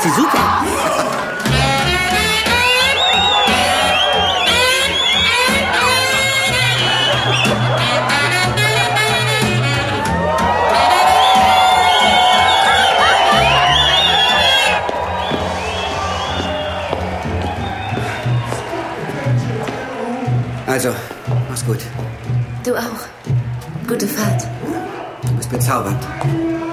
sie super. Also, mach's gut. Du auch. Gute Fahrt. Du bist bezaubernd.